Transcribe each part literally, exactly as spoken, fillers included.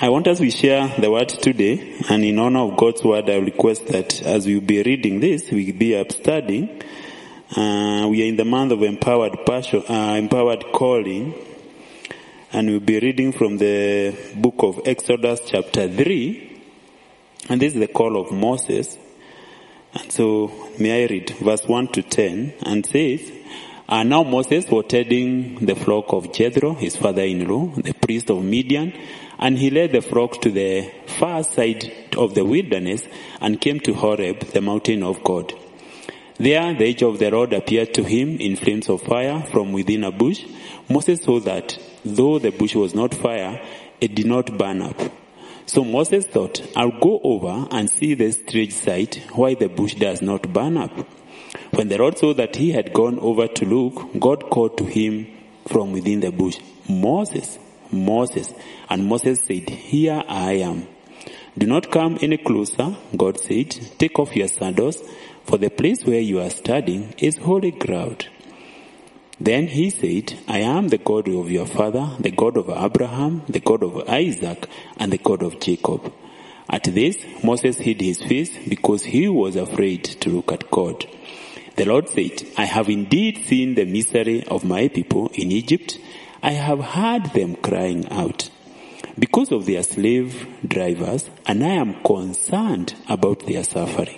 I want us to share the word today, and in honor of God's word, I request that as we be reading this, we be up studying. Uh, we are in the month of empowered passion, uh, empowered calling, and we'll be reading from the book of Exodus chapter three, and this is the call of Moses. And so, may I read verse one to ten, and says, And now Moses was tending the flock of Jethro, his father-in-law, the priest of Midian, and he led the flock to the far side of the wilderness and came to Horeb, the mountain of God. There the edge of the rod appeared to him in flames of fire from within a bush. Moses saw that, though the bush was not fire, it did not burn up. So Moses thought, I'll go over and see the strange sight, why the bush does not burn up. When the Lord saw that he had gone over to look, God called to him from within the bush, Moses, Moses. And Moses said, Here I am. Do not come any closer, God said. Take off your sandals, for the place where you are standing is holy ground. Then he said, I am the God of your father, the God of Abraham, the God of Isaac, and the God of Jacob. At this, Moses hid his face because he was afraid to look at God. The Lord said, I have indeed seen the misery of my people in Egypt. I have heard them crying out because of their slave drivers, and I am concerned about their suffering.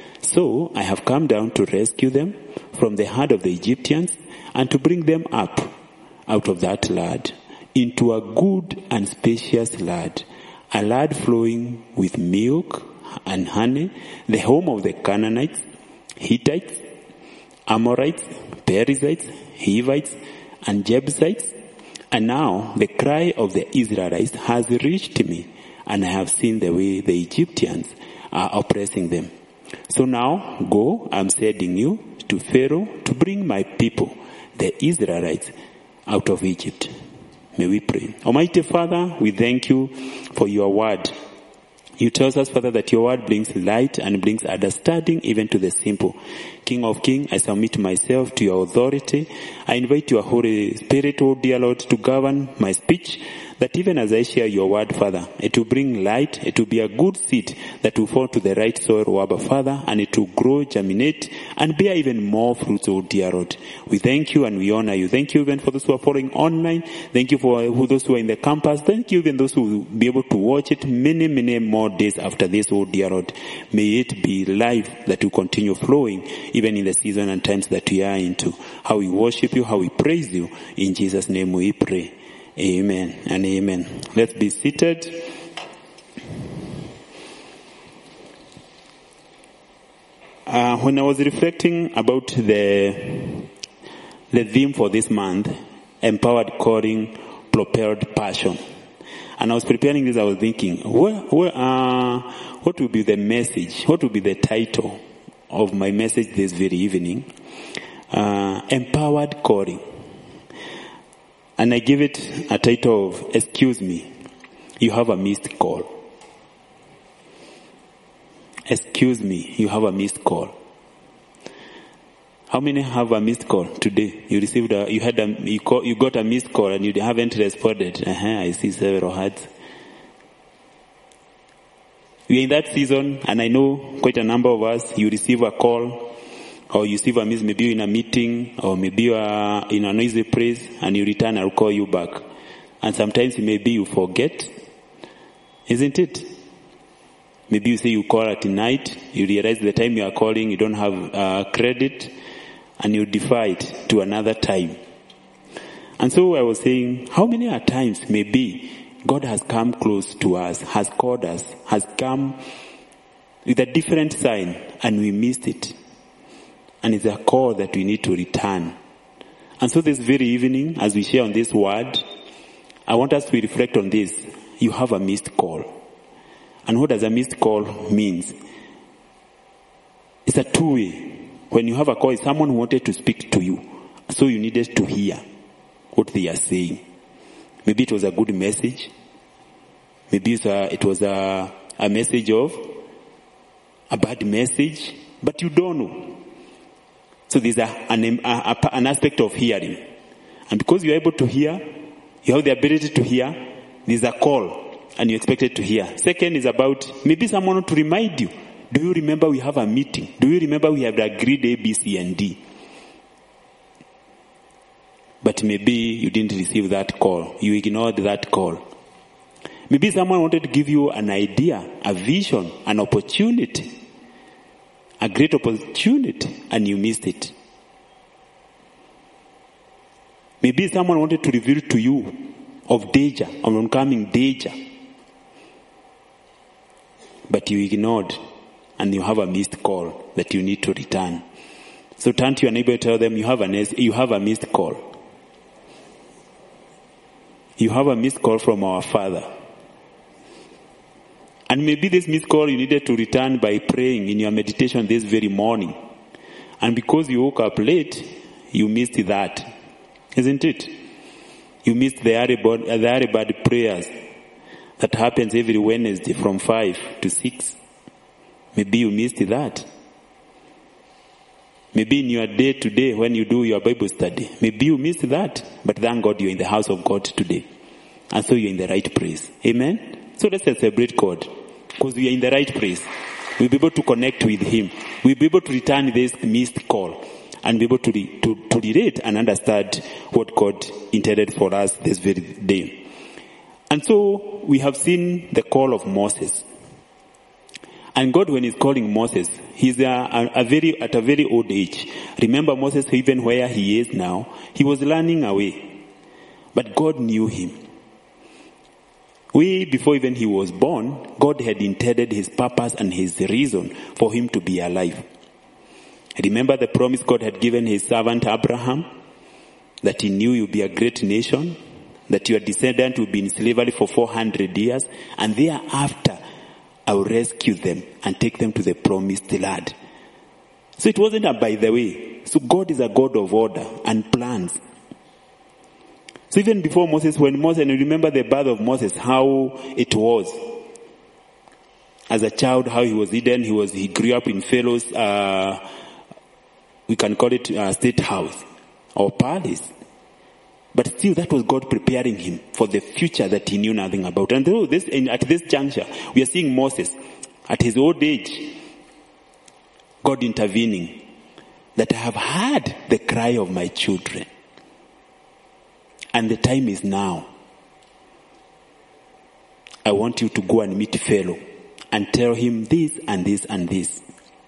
So I have come down to rescue them from the hand of the Egyptians and to bring them up out of that land into a good and spacious land, a land flowing with milk and honey, the home of the Canaanites, Hittites, Amorites, Perizzites, Hivites, and Jebusites. And now the cry of the Israelites has reached me, and I have seen the way the Egyptians are oppressing them. So now go, I'm sending you to Pharaoh to bring my people, the Israelites, out of Egypt. May we pray. Almighty Father, we thank you for your word. You tell us, Father, that your word brings light and brings understanding even to the simple. King of Kings, I submit myself to your authority. I invite your Holy Spirit, oh dear Lord, to govern my speech, that even as I share your word, Father, it will bring light, it will be a good seed that will fall to the right soil, oh Abba, Father, and it will grow, germinate, and bear even more fruits, oh dear Lord. We thank you and we honor you. Thank you even for those who are following online. Thank you for those who are in the campus. Thank you even those who will be able to watch it many, many more days after this, oh dear Lord. May it be life that will continue flowing even in the season and times that we are into. How we worship you, how we praise you. In Jesus' name we pray. Amen and amen. Let's be seated. Uh, when I was reflecting about the the theme for this month, empowered calling, propelled passion, and I was preparing this, I was thinking, where, where, uh, what will be the message? What will be the title of my message this very evening? Uh, empowered calling. And I give it a title of, Excuse me, you have a missed call. Excuse me, you have a missed call. How many have a missed call today? You received a, you had a, you, call, you got a missed call and you haven't responded. Uh-huh, I see several hearts. We are in that season, and I know quite a number of us, you receive a call, or you receive a miss, maybe you're in a meeting, or maybe you are in a noisy place, and you return, I'll call you back. And sometimes maybe you forget, isn't it? Maybe you say you call at night, you realize the time you are calling, you don't have uh, credit, and you defer it to another time. And so I was saying, how many a times maybe God has come close to us, has called us, has come with a different sign, and we missed it. And it's a call that we need to return. And so this very evening, as we share on this word, I want us to reflect on this. You have a missed call. And what does a missed call means? It's a two-way. When you have a call, it's someone who wanted to speak to you. So you needed to hear what they are saying. Maybe it was a good message. Maybe it was a, it was a, a message of a bad message. But you don't know. So there's a, an, a, an aspect of hearing. And because you're able to hear, you have the ability to hear, there's a call. and you're expected to hear. Second is about maybe someone to remind you. Do you remember we have a meeting? Do you remember we have agreed A, B, C, and D? But maybe you didn't receive that call. You ignored that call. Maybe someone wanted to give you an idea, a vision, an opportunity, a great opportunity, and you missed it. Maybe someone wanted to reveal to you of danger, of oncoming danger, but you ignored, and you have a missed call that you need to return. So turn to your neighbor and tell them you have, an, you have a missed call. You have a missed call from our Father. And maybe this missed call you needed to return by praying in your meditation this very morning. And because you woke up late, you missed that. Isn't it? You missed the early bird, the early bird prayers that happens every Wednesday from five to six. Maybe you missed that. Maybe in your day to day when you do your Bible study, maybe you missed that. But thank God you're in the house of God today. And so you're in the right place. Amen? So let's celebrate God. Because we are in the right place. We'll be able to connect with Him. We'll be able to return this missed call. And be able to, re- to, to relate and understand what God intended for us this very day. And so we have seen the call of Moses. And God, when He's calling Moses, He's a, a, a very, at a very old age. Remember Moses, even where he is now, he was learning away. But God knew him. Way before even he was born, God had intended His purpose and His reason for him to be alive. Remember the promise God had given His servant Abraham, that He knew you'll be a great nation, that your descendant will be in slavery for four hundred years, and thereafter I will rescue them and take them to the promised land. So it wasn't a by the way. So God is a God of order and plans. So even before Moses, when Moses, and you remember the birth of Moses, how it was. As a child, how he was hidden, he was, he grew up in Pharaoh's, uh, we can call it a state house or palace. But still, that was God preparing him for the future that he knew nothing about. And through this, at this juncture, we are seeing Moses at his old age, God intervening, that I have heard the cry of my children. And the time is now. I want you to go and meet Pharaoh and tell him this and this and this.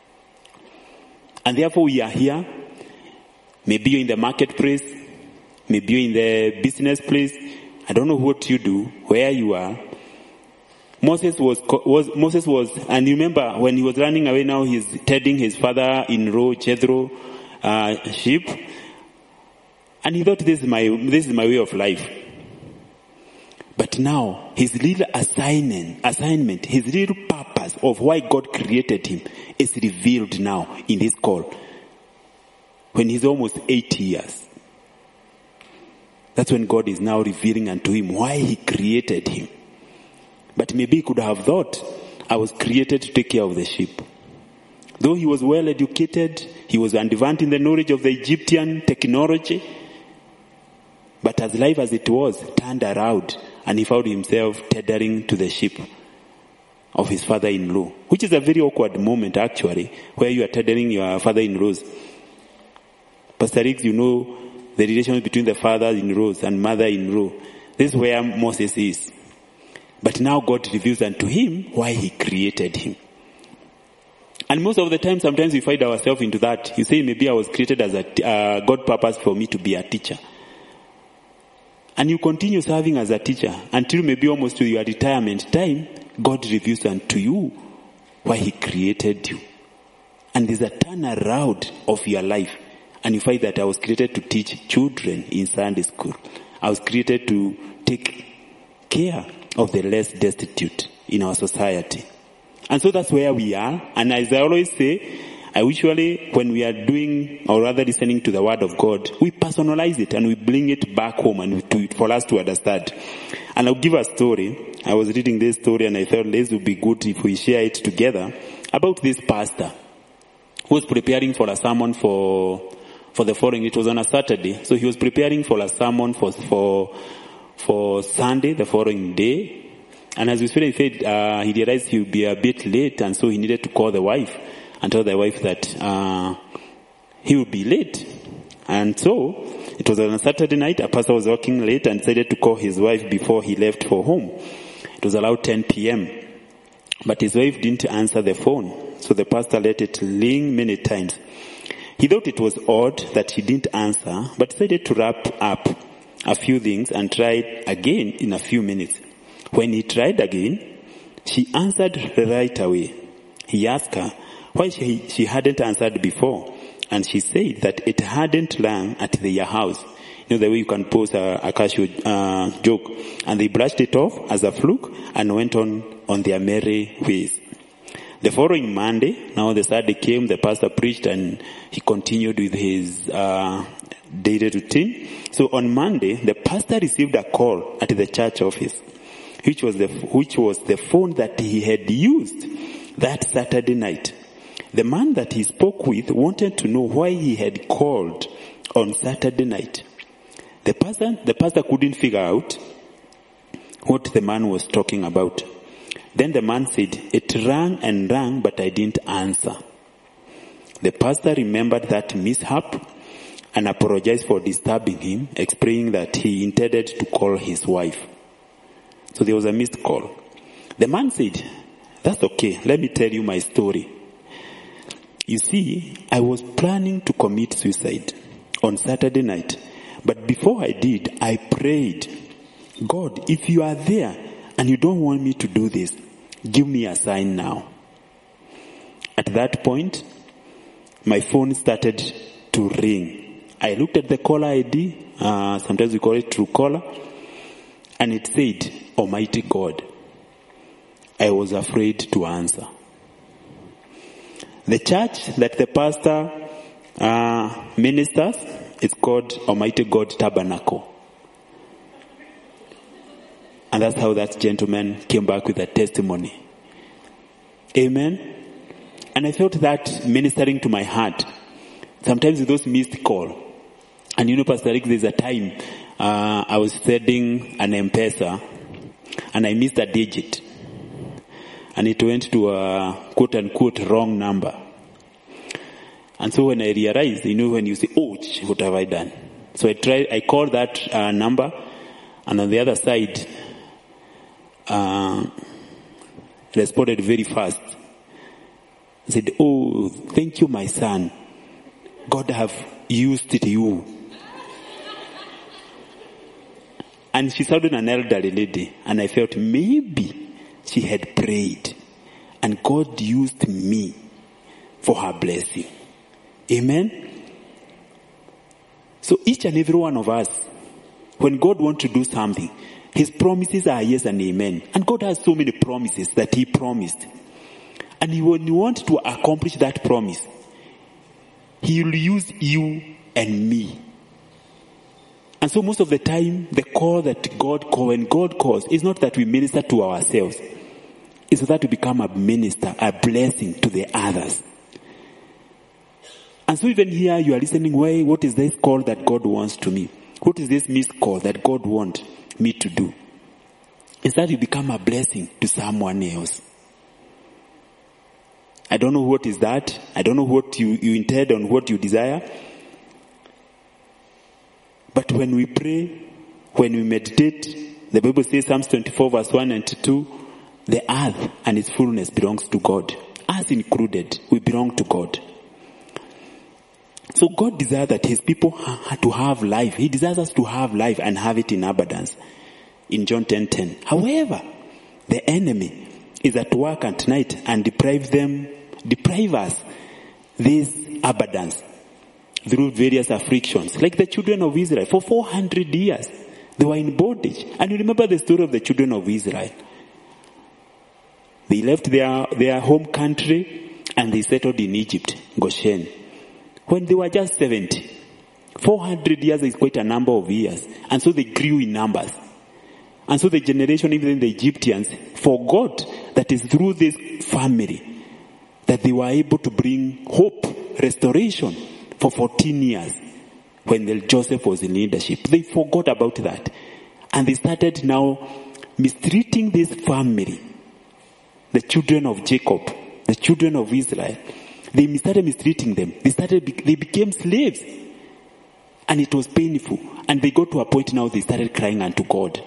And therefore we are here. Maybe you're in the marketplace. Maybe you're in the business place. I don't know what you do, where you are. Moses was, was Moses was, and remember when he was running away now, he's tending his father-in-law, Jethro, uh, sheep. And he thought, this is my, this is my way of life. But now, his little assignment, assignment, his little purpose of why God created him is revealed now in this call. When he's almost eighty years. That's when God is now revealing unto him why He created him. But maybe he could have thought, I was created to take care of the sheep. Though he was well educated, he was advanced in the knowledge of the Egyptian technology. But as life as it was, turned around and he found himself tethering to the sheep of his father-in-law. Which is a very awkward moment actually, where you are tethering your father-in-laws. Pastor Riggs, you know the relations between the father-in-laws and mother-in-law. This is where Moses is. But now God reveals unto him why He created him. And most of the time, sometimes we find ourselves into that. You say, maybe I was created as a, uh, God purpose for me to be a teacher. And you continue serving as a teacher until maybe almost to your retirement time, God reveals unto you why He created you. And there's a turnaround of your life. And you find that I was created to teach children in Sunday school. I was created to take care of the less destitute in our society. And so that's where we are. And as I always say, I usually, when we are doing, or rather listening to the Word of God, we personalize it and we bring it back home and to, for us to understand. And I'll give a story. I was reading this story and I felt this would be good if we share it together about this pastor who was preparing for a sermon for for the following. It was on a Saturday, so he was preparing for a sermon for for for Sunday, the following day. And as we said, uh, he realized he would be a bit late, and so he needed to call the wife and tell the wife that uh, he would be late. And so, it was on a Saturday night, a pastor was working late and decided to call his wife before he left for home. It was around ten p.m. But his wife didn't answer the phone, so the pastor let it ring many times. He thought it was odd that she didn't answer, but decided to wrap up a few things and tried again in a few minutes. When he tried again, she answered right away. He asked her why she, she hadn't answered before, and she said that it hadn't rang at their house. You know, the way you can post a, a casual uh, joke. And they brushed it off as a fluke and went on on their merry ways. The following Monday, now the Saturday came, the pastor preached, and he continued with his uh, daily routine. So on Monday, the pastor received a call at the church office, which was the which was the phone that he had used that Saturday night. The man that he spoke with wanted to know why he had called on Saturday night. The pastor, the pastor couldn't figure out what the man was talking about. Then the man said, it rang and rang, but I didn't answer. The pastor remembered that mishap and apologized for disturbing him, explaining that he intended to call his wife. So there was a missed call. The man said, that's okay, let me tell you my story. You see, I was planning to commit suicide on Saturday night. But before I did, I prayed, God, if you are there and you don't want me to do this, give me a sign now. At that point, my phone started to ring. I looked at the caller I D, uh, sometimes we call it Truecaller, and it said, Almighty God. I was afraid to answer. The church that the pastor uh, ministers, it's called Almighty God Tabernacle. And that's how that gentleman came back with a testimony. Amen. And I felt that ministering to my heart. Sometimes with those missed call. And you know, Pastor Rick, there's a time uh, I was sending an M-Pesa and I missed a digit. And it went to a quote unquote wrong number. And so when I realized, you know, when you say, oh, what have I done? So I tried, I called that uh, number, and on the other side, uh, responded very fast. I said, oh, thank you, my son. God have used it you. And she sounded an elderly lady, and I felt maybe she had prayed, and God used me for her blessing. Amen. So each and every one of us, when God wants to do something, His promises are yes and amen. And God has so many promises that He promised. And He, when He wants to accomplish that promise, He will use you and me. And so most of the time, the call that God calls, when God calls, is not that we minister to ourselves. It's that we become a minister, a blessing to the others. And so even here you are listening, why, what is this call that God wants to me? What is this missed call that God wants me to do? Is that you become a blessing to someone else. I don't know what is that. I don't know what you, you intend on what you desire. But when we pray, when we meditate, the Bible says, Psalms twenty-four verse one and two, the earth and its fullness belongs to God. Us included, we belong to God. So God desires that His people ha- to have life. He desires us to have life and have it in abundance. In John ten ten. However, the enemy is at work at night and deprive them, deprive us this abundance through various afflictions. Like the children of Israel. For four hundred years, they were in bondage. And you remember the story of the children of Israel. They left their, their home country and they settled in Egypt, Goshen. When they were just seventy. four hundred years is quite a number of years. And so they grew in numbers. And so the generation, even the Egyptians, forgot that it's through this family that they were able to bring hope, restoration for fourteen years when the Joseph was in leadership. They forgot about that. And they started now mistreating this family, the children of Jacob, the children of Israel. They started mistreating them. They started, they became slaves. And it was painful. And they got to a point now they started crying unto God.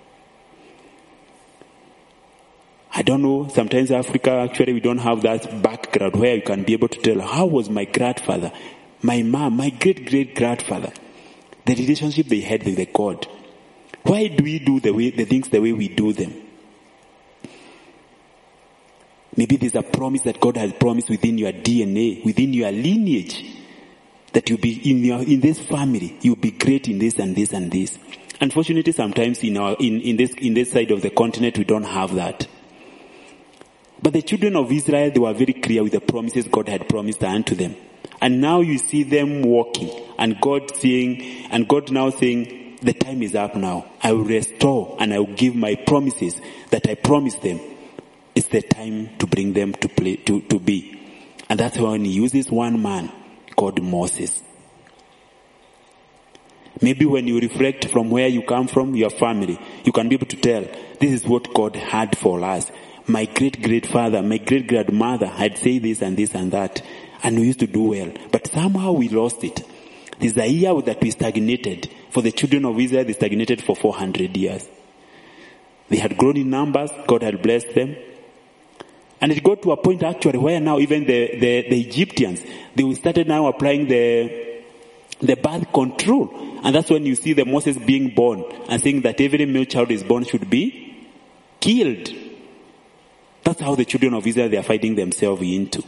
I don't know, sometimes Africa, actually we don't have that background where you can be able to tell, how was my grandfather, my mom, my great-great-grandfather, the relationship they had with the God. Why do we do the way the things the way we do them? Maybe there's a promise that God has promised within your D N A, within your lineage, that you'll be in your in this family, you'll be great in this and this and this. Unfortunately, sometimes in our in, in this in this side of the continent we don't have that. But the children of Israel, they were very clear with the promises God had promised unto them. And now you see them walking, and God saying, and God now saying, the time is up now. I will restore and I will give my promises that I promised them. It's the time to bring them to play, to, to be. And that's when he uses one man called Moses. Maybe when you reflect from where you come from, your family, you can be able to tell, this is what God had for us. My great-great-father, my great-grandmother had said this and this and that, and we used to do well. But somehow we lost it. There's a year that we stagnated. For the children of Israel, they stagnated for four hundred years. They had grown in numbers, God had blessed them. And it got to a point actually where now even the, the, the Egyptians, they started now applying the, the birth control. And that's when you see the Moses being born and saying that every male child is born should be killed. That's how the children of Israel, they are fighting themselves into.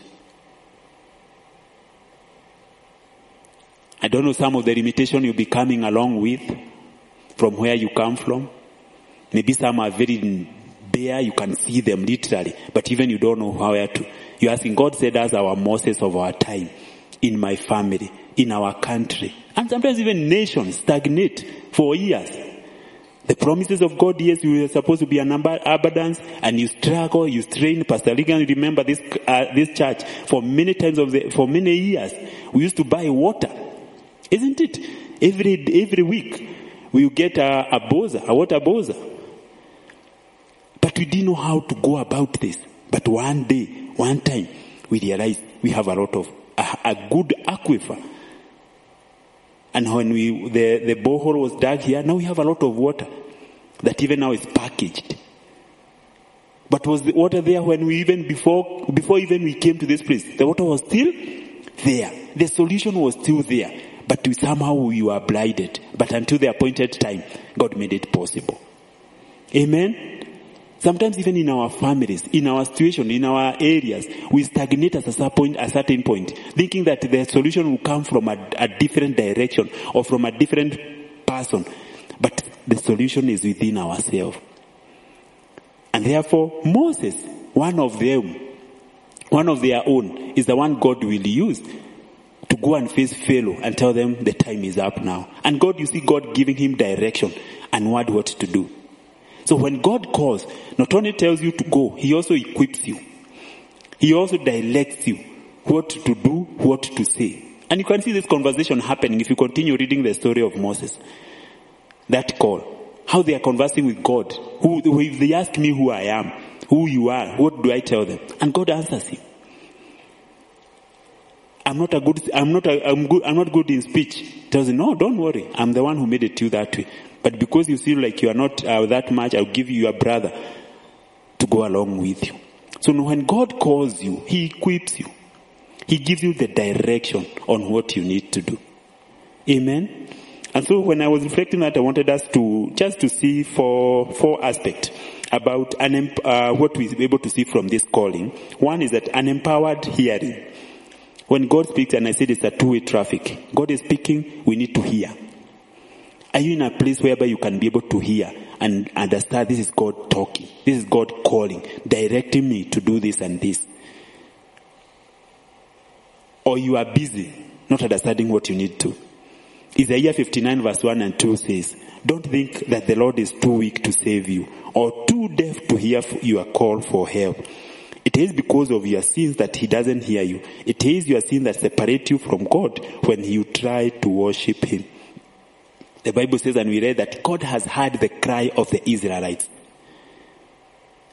I don't know some of the limitation you'll be coming along with from where you come from. Maybe some are very bare, you can see them literally, but even you don't know where to. You're asking, God said as our Moses of our time, in my family, in our country. And sometimes even nations stagnate for years. The promises of God, yes, you are supposed to be an abundance, and you struggle, you strain. Pastor Ligan, remember this uh, this church for many times of the for many years. We used to buy water, isn't it? Every every week we get a, a boza, a water boza. But we didn't know how to go about this. But one day, one time, we realized we have a lot of a, a good aquifer. And when we, the, the borehole was dug here, now we have a lot of water that even now is packaged. But was the water there when we even, before, before even we came to this place? The water was still there. The solution was still there. But we, somehow we were blinded. But until the appointed time, God made it possible. Amen? Sometimes even in our families, in our situation, in our areas, we stagnate at a certain point, a certain point, thinking that the solution will come from a, a different direction or from a different person. But the solution is within ourselves. And therefore, Moses, one of them, one of their own, is the one God will use to go and face Pharaoh and tell them the time is up now. And God, you see God giving him direction and word what to do. So when God calls, not only tells you to go, he also equips you. He also directs you what to do, what to say. And you can see this conversation happening if you continue reading the story of Moses. That call. How they are conversing with God. Who, if they ask me who I am, who you are, what do I tell them? And God answers him. I'm not a good, I'm not a, I'm good, I'm not good in speech. Tells him, no, don't worry. I'm the one who made it to you that way. But because you feel like you are not uh, that much, I'll give you a brother to go along with you. So when God calls you, he equips you. He gives you the direction on what you need to do. Amen? And so when I was reflecting that, I wanted us to, just to see four, four aspects about an, uh, what we're able to see from this calling. One is that an empowered hearing. When God speaks, and I said it's a two-way traffic. God is speaking, we need to hear. Are you in a place whereby you can be able to hear and understand this is God talking, this is God calling, directing me to do this and this? Or you are busy, not understanding what you need to? Isaiah fifty-nine verse one and two says, don't think that the Lord is too weak to save you, or too deaf to hear your call for help. It is because of your sins that he doesn't hear you. It is your sin that separates you from God when you try to worship him. The Bible says, and we read that God has heard the cry of the Israelites.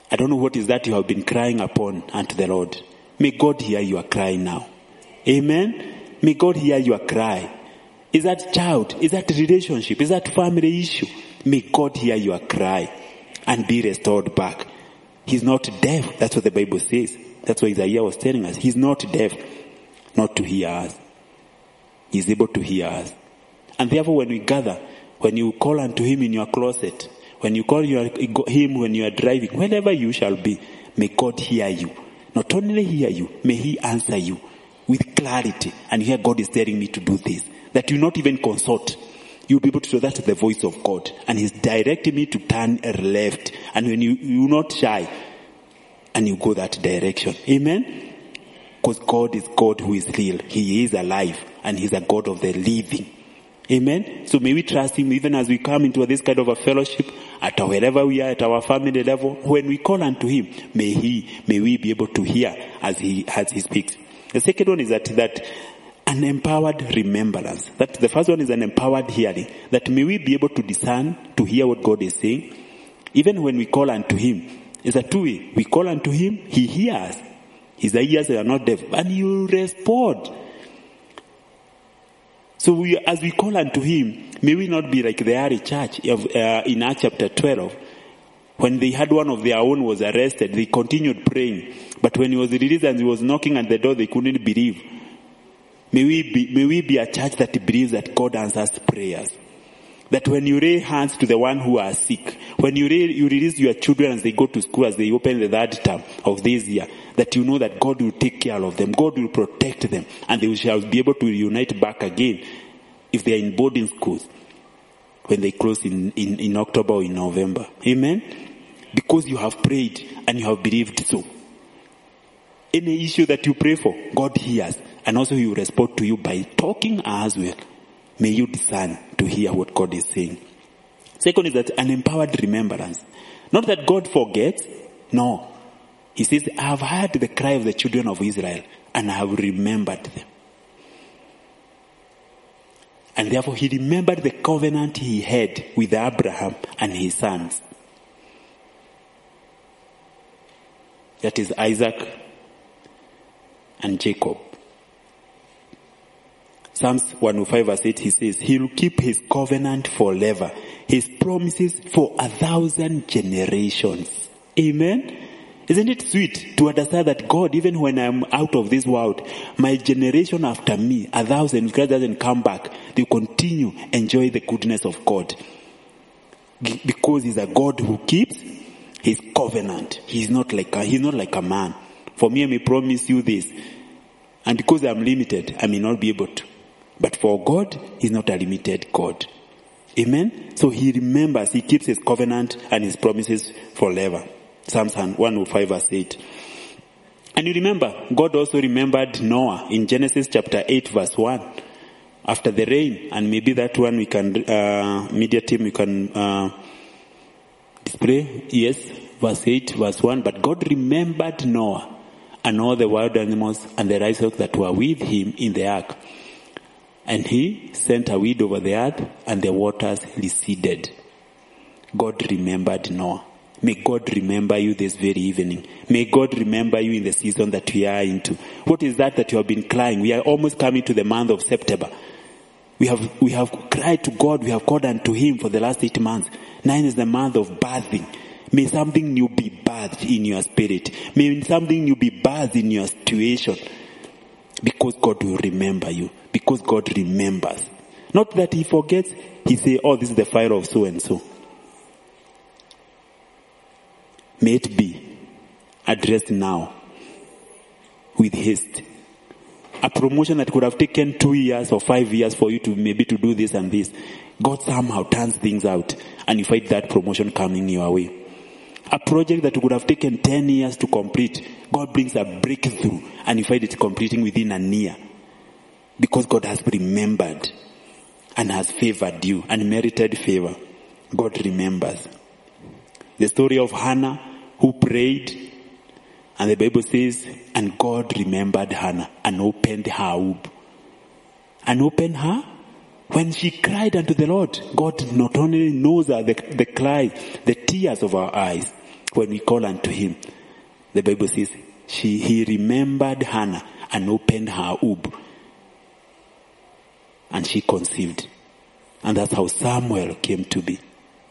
I don't know what is that you have been crying upon unto the Lord. May God hear your cry now. Amen. May God hear your cry. Is that child? Is that relationship? Is that family issue? May God hear your cry and be restored back. He's not deaf. That's what the Bible says. That's what Isaiah was telling us. He's not deaf not to hear us. He's able to hear us. And therefore when we gather, when you call unto him in your closet, when you call your, him when you are driving, wherever you shall be, may God hear you. Not only hear you, may he answer you with clarity. And here God is telling me to do this. That you not even consult. You'll be able to know that's the voice of God. And he's directing me to turn left. And when you, you're not shy, and you go that direction. Amen? Because God is God who is real. He is alive. And he's a God of the living. Amen? So may we trust him even as we come into this kind of a fellowship, at wherever we are, at our family level. When we call unto him, may he, may we be able to hear as he, as he speaks. The second one is that, that an empowered remembrance. That the first one is an empowered hearing. That may we be able to discern, to hear what God is saying. Even when we call unto him, it's a two-way. We call unto him, he hears. His ears are not deaf. And he will respond. So we, as we call unto him, may we not be like the early church of, uh, in Acts chapter twelve. When they had one of their own was arrested, they continued praying. But when he was released and he was knocking at the door, they couldn't believe. May we be, may we be a church that believes that God answers prayers. That when you lay hands to the one who are sick, when you, lay, you release your children as they go to school, as they open the third term of this year, that you know that God will take care of them, God will protect them, and they shall be able to reunite back again if they are in boarding schools when they close in, in, in October or in November. Amen? Because you have prayed and you have believed so. Any issue that you pray for, God hears. And also he will respond to you by talking as well. May you discern to hear what God is saying. Second is that an empowered remembrance. Not that God forgets. No. He says, I have heard the cry of the children of Israel and I have remembered them. And therefore he remembered the covenant he had with Abraham and his sons. That is Isaac and Jacob. Psalms one oh five verse eight, he says, he will keep his covenant forever, his promises for a thousand generations. Amen? Isn't it sweet to understand that God, even when I'm out of this world, my generation after me, a thousand, if God doesn't come back, they continue enjoy the goodness of God. Because he's a God who keeps his covenant. He's not like a, he's not like a man. For me, I may promise you this. And because I'm limited, I may not be able to. But for God, he's not a limited God. Amen? So he remembers, he keeps his covenant and his promises forever. Psalms one oh five verse eight. And you remember, God also remembered Noah in Genesis chapter eight verse one. After the rain, and maybe that one we can, uh, media team, we can, uh, display. Yes, verse eight, verse one. But God remembered Noah and all the wild animals and the livestock that were with him in the ark. And he sent a wind over the earth and the waters receded. God remembered Noah. May God remember you this very evening. May God remember you in the season that we are into. What is that that you have been crying? We are almost coming to the month of September. We have, we have cried to God. We have called unto him for the last eight months. Nine is the month of birthing. May something new be birthed in your spirit. May something new be birthed in your situation. Because God will remember you. Because God remembers. Not that he forgets. He say, oh, this is the fire of so and so. May it be addressed now with haste. A promotion that could have taken two years or five years for you to maybe to do this and this. God somehow turns things out and you find that promotion coming your way. A project that would have taken ten years to complete, God brings a breakthrough and you find it completing within a year. Because God has remembered and has favored you and merited favor. God remembers. The story of Hannah who prayed, and the Bible says, and God remembered Hannah and opened her womb. And opened her? When she cried unto the Lord, God not only knows the, the cry, the tears of our eyes, when we call unto him, the Bible says, she, he remembered Hannah and opened her womb. And she conceived. And that's how Samuel came to be.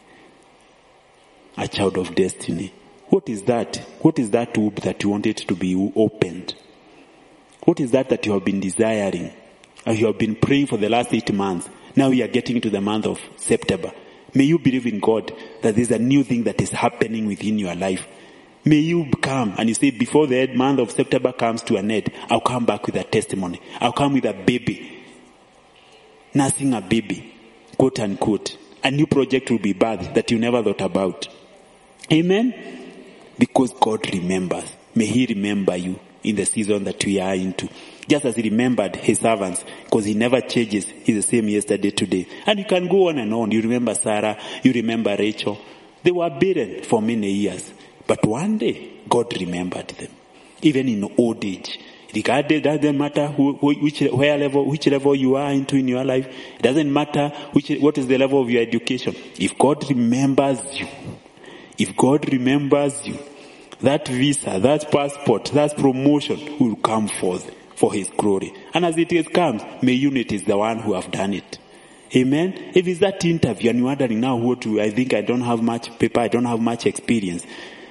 A child of destiny. What is that? What is that womb that you wanted to be opened? What is that that you have been desiring? And you have been praying for the last eight months. Now we are getting into the month of September. May you believe in God that there's a new thing that is happening within your life. May you come and you say, before the month of September comes to an end, I'll come back with a testimony. I'll come with a baby. Nursing a baby. Quote unquote. A new project will be birthed that you never thought about. Amen? Because God remembers. May he remember you in the season that we are into. Just as he remembered his servants, because he never changes. He's the same yesterday, today. And you can go on and on. You remember Sarah. You remember Rachel. They were barren for many years. But one day, God remembered them. Even in old age. Regardless, it doesn't matter who, which, where level, which level you are into in your life. It doesn't matter which, what is the level of your education. If God remembers you, if God remembers you, that visa, that passport, that promotion will come forth for his glory. And as it comes, may you know it is the one who have done it. Amen. If it's that interview and you're wondering now what to, I think I don't have much paper, I don't have much experience.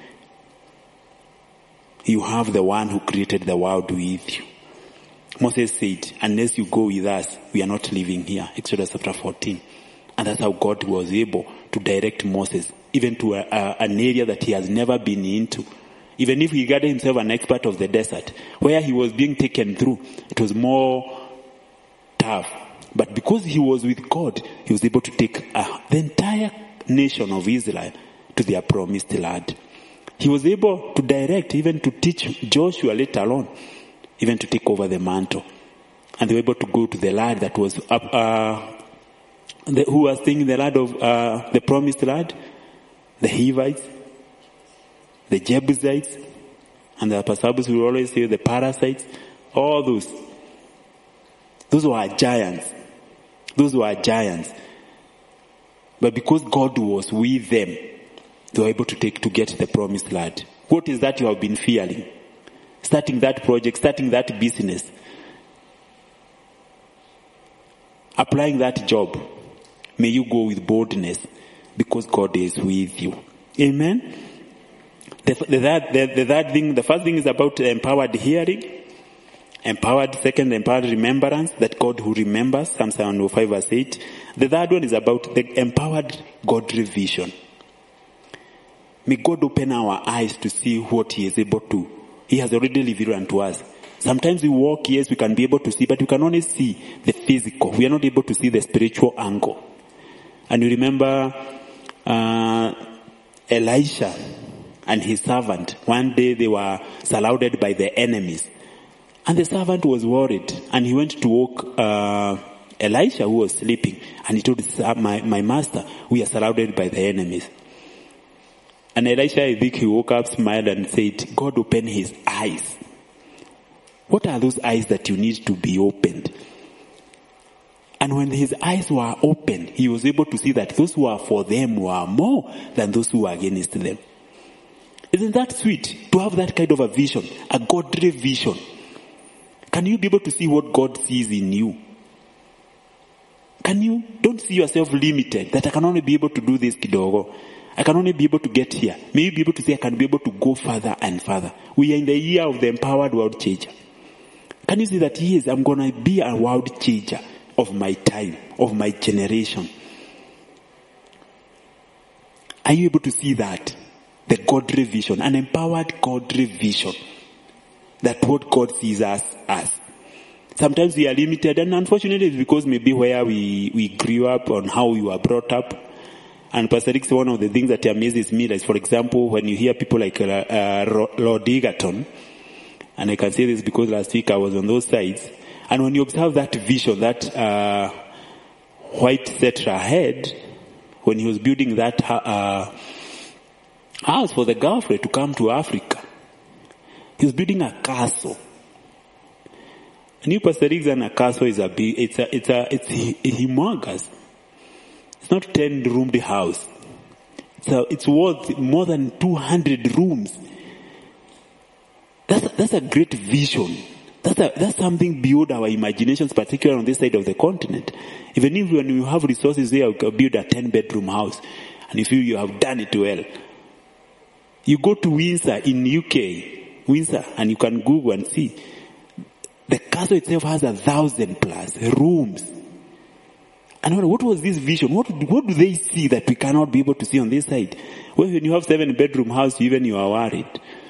You have the one who created the world with you. Moses said, unless you go with us, we are not living here. Exodus chapter fourteen. And that's how God was able to direct Moses, even to a, a, an area that he has never been into. Even if he regarded himself an expert of the desert, where he was being taken through, it was more tough. But because he was with God, he was able to take uh, the entire nation of Israel to their promised land. He was able to direct, even to teach Joshua later on, even to take over the mantle. And they were able to go to the land that was up, uh, the, who was staying in the land of, uh, the promised land? The Hivites, the Jebusites, and the Pasabus will always say the Parasites, all those. Those were giants. Those were giants. But because God was with them, they were able to take to get the promised land. What is that you have been fearing? Starting that project, starting that business, applying that job. May you go with boldness because God is with you. Amen. The, the, the, the third thing, the first thing is about empowered hearing. Empowered, second, empowered remembrance, that God who remembers, Psalm one oh five verse eight. The third one is about the empowered godly vision. May God open our eyes to see what he is able to. He has already revealed unto us. Sometimes we walk, yes, we can be able to see, but we can only see the physical. We are not able to see the spiritual angle. And you remember uh, Elisha and his servant. One day they were surrounded by the enemies. And the servant was worried. And he went to woke uh, Elisha, who was sleeping. And he told my, my master, we are surrounded by the enemies. And Elisha, I think he woke up, smiled and said, God open his eyes. What are those eyes that you need to be opened? And when his eyes were opened, he was able to see that those who are for them were more than those who were against them. Isn't that sweet to have that kind of a vision, a godly vision? Can you be able to see what God sees in you? Can you? Don't see yourself limited, that I can only be able to do this kidogo. I can only be able to get here. May you be able to say I can be able to go further and further. We are in the year of the empowered world changer. Can you see that, yes, I'm going to be a world changer of my time, of my generation? Are you able to see that? The godly vision, an empowered godly vision. That what God sees us as. Sometimes we are limited, and unfortunately it's because maybe where we, we grew up, on how we were brought up. And Pastor Rick, one of the things that amazes me is, for example, when you hear people like uh, uh, Lord Egerton, and I can say this because last week I was on those sides, and when you observe that vision, that uh, white Cetra head, when he was building that uh, house for the girlfriend to come to Africa, he was building a castle. And you, Pastor Rick, and a castle is a big, it's a, it's a, it's a humongous. It's not a ten-roomed house. So it's worth more than two hundred rooms. That's, that's a great vision. That's a, that's something beyond our imaginations, particularly on this side of the continent. Even if when you have resources there, you can build a ten bedroom house. And if you, you have done it well. You go to Windsor in U K, Windsor, and you can Google and see. The castle itself has a thousand plus rooms. And what was this vision? What, what do they see that we cannot be able to see on this side? Well, when you have seven bedroom house, even you are worried.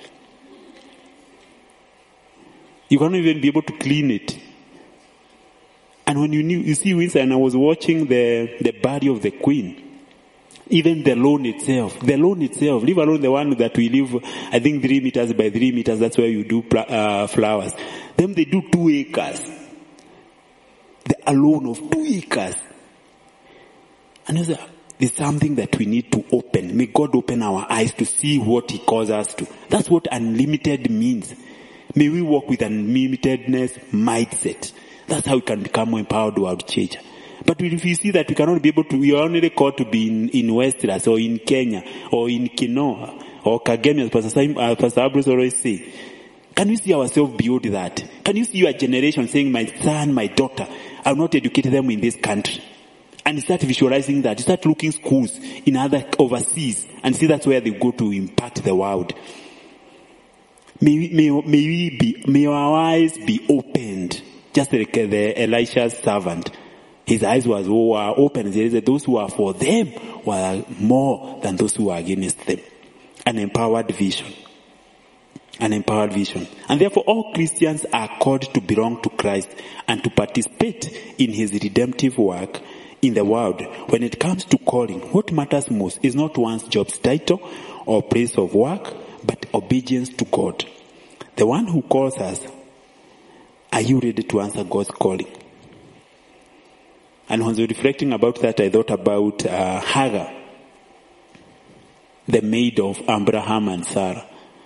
You cannot even be able to clean it. And when you knew, you see Windsor, and I was watching the, the body of the Queen. Even the lawn itself, the lawn itself, leave alone the one that we live, I think three meters by three meters, that's where you do uh, flowers. Then they do two acres. The alone of two acres. And there's something that we need to open. May God open our eyes to see what He calls us to. That's what unlimited means. May we walk with unlimitedness mindset. That's how we can become more empowered world change. But if you see that we cannot be able to, we are only called to be in, in Westeros or in Kenya or in Kinoa or Kagemi, as Pastor, Simon, uh, Pastor Abrams always say. Can you see ourselves beyond that? Can you see your generation saying, my son, my daughter, I will not educate them in this country? And you start visualizing that. You start looking schools in other overseas and see that's where they go to impact the world. May we, may, may we be, may our eyes be opened, just like the Elisha's servant. His eyes was, were open. There is those who are for them were more than those who are against them. An empowered vision. An empowered vision. And therefore all Christians are called to belong to Christ and to participate in His redemptive work in the world. When it comes to calling, what matters most is not one's job's title or place of work, but obedience to God. The one who calls us, are you ready to answer God's calling? And when I was reflecting about that, I thought about uh, Hagar, the maid of Abraham and Sarah.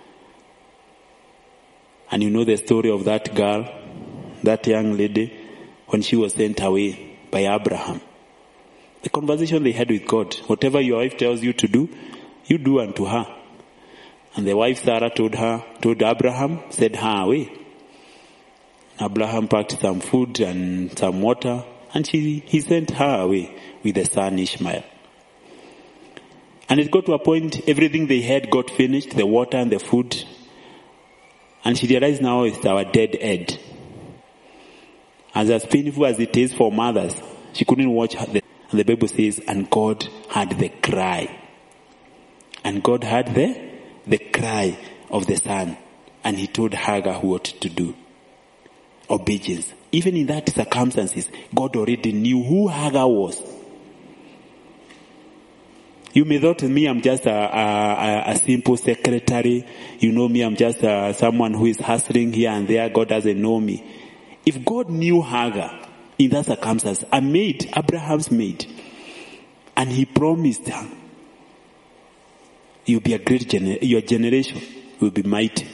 And you know the story of that girl, that young lady, when she was sent away by Abraham. The conversation they had with God, whatever your wife tells you to do, you do unto her. And the wife Sarah told her, told Abraham, send her away. Abraham packed some food and some water, and she, he sent her away with the son Ishmael. And it got to a point, everything they had got finished, the water and the food. And she realized now it's our dead end. As as painful as it is for mothers, she couldn't watch her. And the Bible says, and God heard the cry. And God heard the, the cry of the son. And He told Hagar what to do. Obedience. Even in that circumstances, God already knew who Hagar was. You may thought me, I'm just a, a, a simple secretary. You know me, I'm just a, someone who is hustling here and there. God doesn't know me. If God knew Hagar in that circumstance, a maid, Abraham's maid, and He promised her, you'll be a great gener- your generation will be mighty.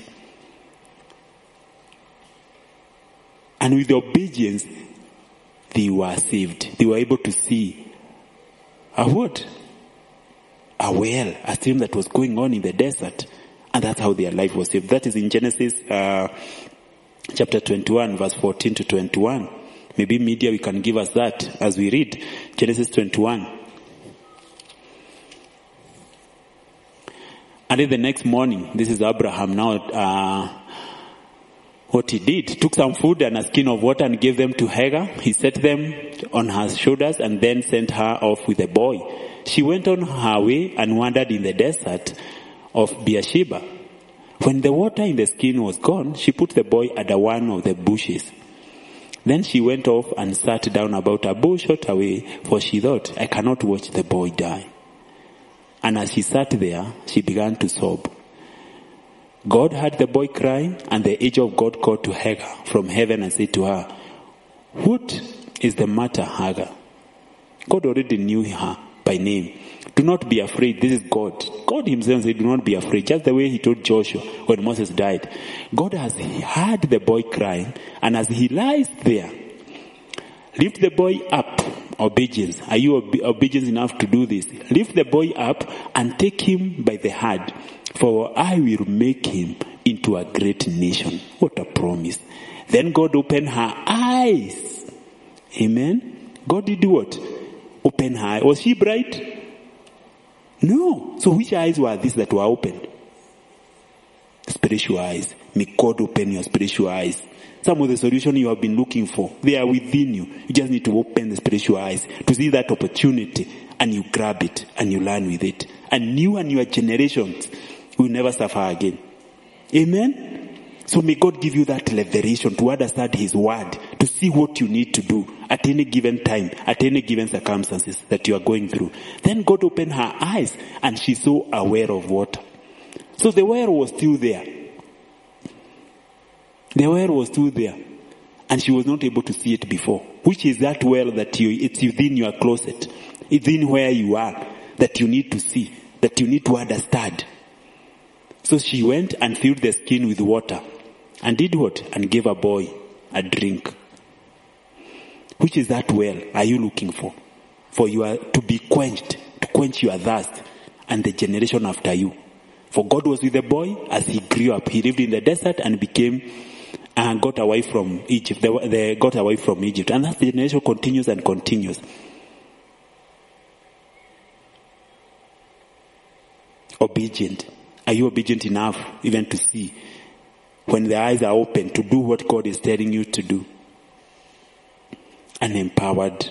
And with the obedience, they were saved. They were able to see a what? A well, a stream that was going on in the desert. And that's how their life was saved. That is in Genesis uh, chapter twenty-one, verse fourteen to twenty-one. Maybe media, we can give us that as we read Genesis twenty-one. And then the next morning, this is Abraham now, uh, what he did, took some food and a skin of water and gave them to Hagar. He set them on her shoulders and then sent her off with a boy. She went on her way and wandered in the desert of Beersheba. When the water in the skin was gone, she put the boy under one of the bushes. Then she went off and sat down about a bush short away, for she thought, I cannot watch the boy die. And as she sat there, she began to sob. God heard the boy crying, and the angel of God called to Hagar from heaven and said to her, what is the matter, Hagar? God already knew her by name. Do not be afraid. This is God. God Himself said, do not be afraid. Just the way He told Joshua when Moses died. God has heard the boy crying, and as he lies there, lift the boy up Obedience. Are you obe- obedient enough to do this? Lift the boy up and take him by the hand, for I will make him into a great nation. What a promise. Then God opened her eyes. Amen. God did what? Open her eyes. Was she bright? No. So which eyes were these that were opened? Spiritual eyes. May God open your spiritual eyes. Some of the solutions you have been looking for, they are within you. You just need to open the spiritual eyes to see that opportunity, and you grab it and you learn with it. And you and your generations will never suffer again. Amen? So may God give you that liberation to understand His word, to see what you need to do at any given time, at any given circumstances that you are going through. Then God opened her eyes and she saw a well of water. So the well was still there. The well was still there. And she was not able to see it before. Which is that well that you, it's within your closet. It's in where you are. That you need to see. That you need to understand. So she went and filled the skin with water. And did what? And gave a boy a drink. Which is that well are you looking for? For you are to be quenched. To quench your thirst. And the generation after you. For God was with the boy as he grew up. He lived in the desert and became and got away from Egypt. They, they got away from Egypt. And that generation continues and continues. Obedient. Are you obedient enough even to see when the eyes are open to do what God is telling you to do? An empowered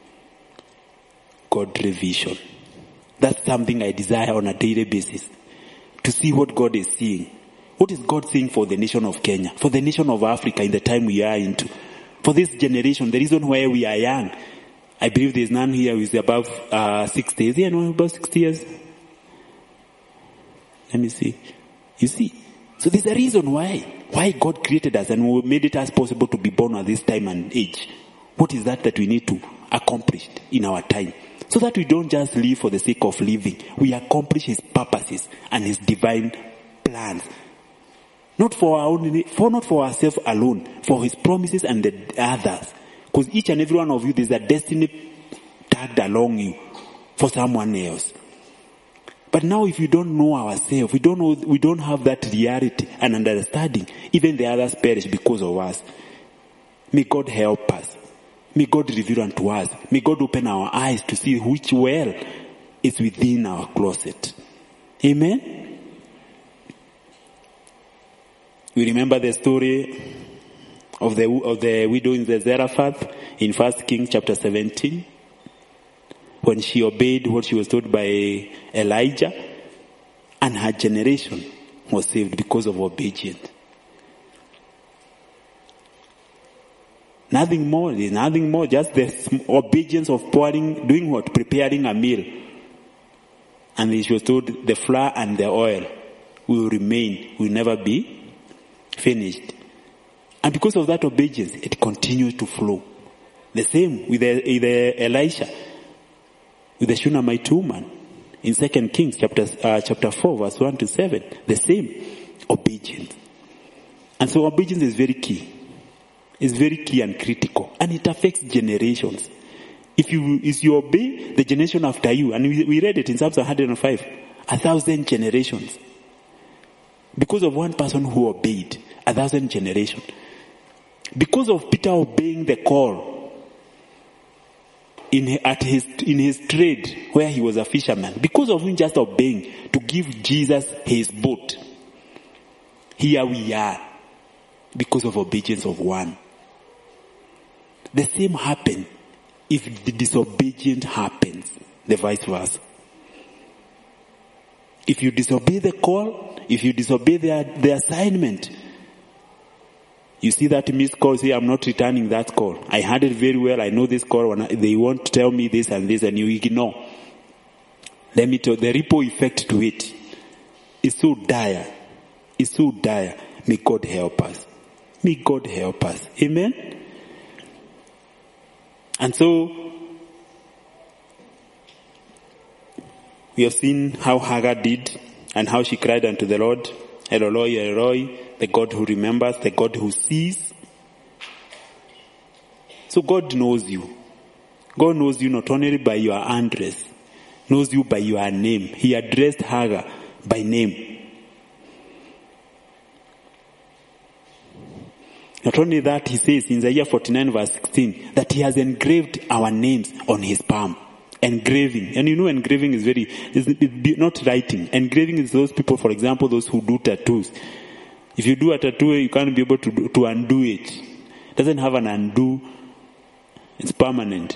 godly vision. That's something I desire on a daily basis. To see what God is seeing. What is God seeing for the nation of Kenya? For the nation of Africa in the time we are into? For this generation, the reason why we are young. I believe there is none here who is above uh, sixty. Is there anyone above sixty years? Let me see. You see? So there's a reason why. Why God created us and made it as possible to be born at this time and age. What is that that we need to accomplish in our time? So that we don't just live for the sake of living. We accomplish His purposes and His divine plans. Not for our own, for not for ourselves alone, for His promises and the others. Because each and every one of you, there's a destiny tagged along you for someone else. But now if you don't know ourselves, we don't know, we don't have that reality and understanding, even the others perish because of us. May God help us. May God reveal unto us. May God open our eyes to see which well is within our closet. Amen? We remember the story of the of the widow in the Zarephath in First Kings chapter seventeen. When she obeyed what she was told by Elijah, and her generation was saved because of obedience. Nothing more, nothing more, just the obedience of pouring, doing what? Preparing a meal. And she was told the flour and the oil will remain, will never be finished. And because of that obedience, it continues to flow. The same with the, with the Elisha, with the Shunammite woman in Second Kings chapter uh, chapter four, verse one to seven. The same obedience. And so obedience is very key. It's very key and critical, and it affects generations. If you if you obey the generation after you, and we, we read it in Psalms one hundred five, a thousand generations. Because of one person who obeyed, a thousand generations. Because of Peter obeying the call in at his in his trade where he was a fisherman, because of him just obeying to give Jesus his boat, here we are because of obedience of one. The same happens if the disobedient happens, the vice versa. If you disobey the call, if you disobey the, the assignment, you see that missed call, say, I'm not returning that call. I heard it very well, I know this call, when I, they want to tell me this and this, and you ignore. Let me tell you, the ripple effect to it is so dire. It's so dire. May God help us. May God help us. Amen? And so, we have seen how Hagar did and how she cried unto the Lord, Eloi, Eloi, the God who remembers, the God who sees. So God knows you. God knows you not only by your address, knows you by your name. He addressed Hagar by name. Not only that, he says in Isaiah forty-nine verse sixteen that he has engraved our names on his palm. Engraving. And you know engraving is very, it's not writing. Engraving is those people, for example, those who do tattoos. If you do a tattoo, you can't be able to do, to undo it. It doesn't have an undo. It's permanent.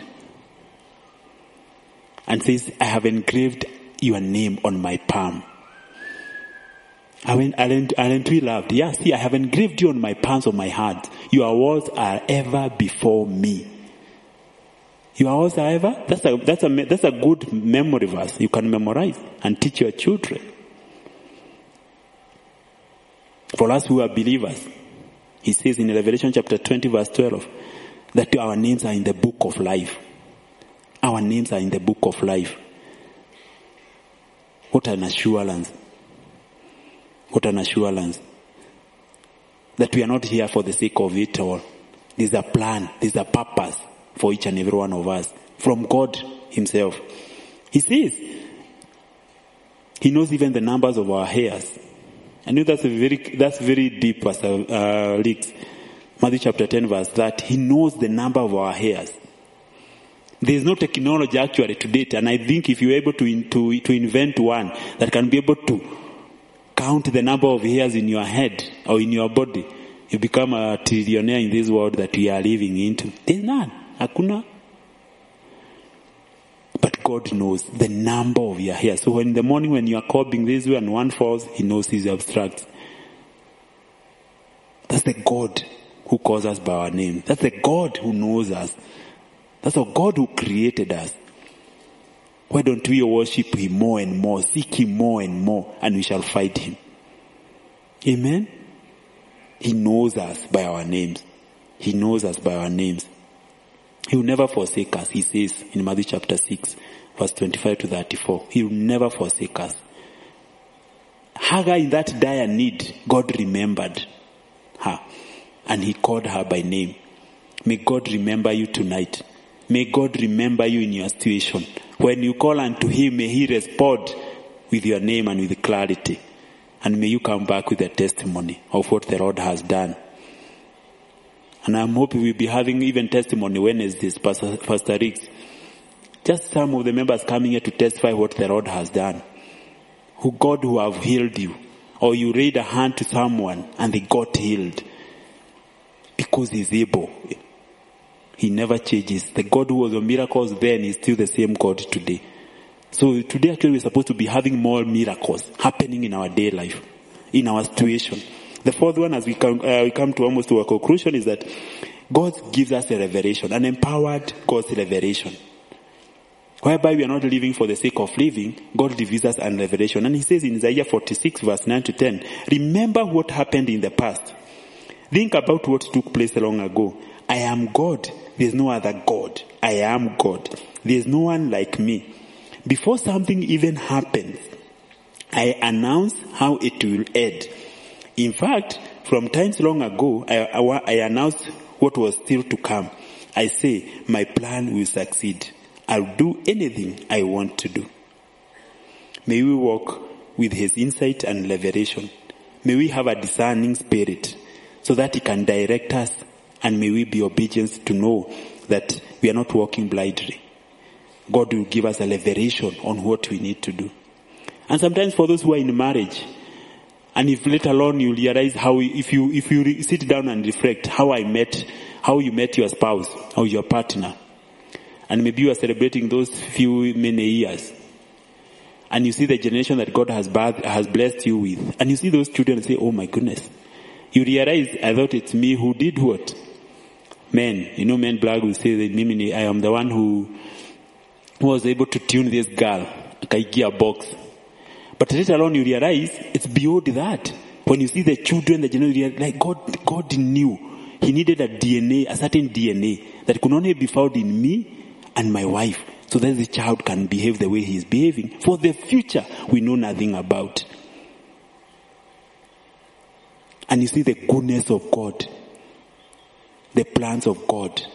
And says, I have engraved your name on my palm. Aren't, aren't, aren't we loved? Yeah, see, I have engraved you on my palms of my heart. Your words are ever before me. Your words are ever? That's a, that's a, that's a good memory verse you can memorize and teach your children. For us who are believers, he says in Revelation chapter twenty verse twelve, that our names are in the book of life. Our names are in the book of life. What an assurance. What an assurance. That we are not here for the sake of it all. There's a plan, there's a purpose for each and every one of us. From God himself. He says, he knows even the numbers of our hairs. I know that's a very, that's very deep, Pastor uh, Leaks. Matthew chapter ten verse that he knows the number of our hairs. There is no technology actually to date, and I think if you're able to, in, to, to invent one that can be able to count the number of hairs in your head or in your body, you become a trillionaire in this world that we are living into. There's none. Hakuna. But God knows the number of your hairs. So when in the morning when you are cobbing this way and one falls, he knows his abstract. That's the God who calls us by our name. That's the God who knows us. That's the God who created us. Why don't we worship him more and more, seek him more and more, and we shall find him. Amen? He knows us by our names. He knows us by our names. He will never forsake us, he says in Matthew chapter six, verse twenty-five to thirty-four. He will never forsake us. Hagar, in that dire need, God remembered her. And he called her by name. May God remember you tonight. May God remember you in your situation. When you call unto him, may he respond with your name and with clarity. And may you come back with a testimony of what the Lord has done. And I'm hoping we'll be having even testimony Wednesdays, Pastor, Pastor Riggs. Just some of the members coming here to testify what the Lord has done. Who God who have healed you. Or you laid a hand to someone and they got healed. Because he's able. He never changes. The God who was on miracles then is still the same God today. So today actually we're supposed to be having more miracles happening in our day life. In our situation. The fourth one, as we come, uh, we come to almost to a conclusion, is that God gives us a revelation, an empowered God's revelation. Whereby we are not living for the sake of living, God gives us a revelation. And he says in Isaiah forty-six verse nine to ten, remember what happened in the past. Think about what took place long ago. I am God. There's no other God. I am God. There's no one like me. Before something even happens, I announce how it will end. In fact, from times long ago, I, I, I announced what was still to come. I say, my plan will succeed. I'll do anything I want to do. May we walk with his insight and revelation. May we have a discerning spirit so that he can direct us, and may we be obedient to know that we are not walking blindly. God will give us a revelation on what we need to do. And sometimes for those who are in marriage, and if let alone you realize how, if you, if you re- sit down and reflect how I met, how you met your spouse or your partner, and maybe you are celebrating those few many years, and you see the generation that God has birthed, has blessed you with, and you see those children and say, oh my goodness, you realize, I thought it's me who did what? Men, you know, men brag will say that Mimi, I am the one who, who was able to tune this girl, akaigia box. But later on you realize it's beyond that. When you see the children, the generation, like God, God knew he needed a D N A, a certain D N A that could only be found in me and my wife, so that the child can behave the way he is behaving for the future we know nothing about. And you see the goodness of God, the plans of God,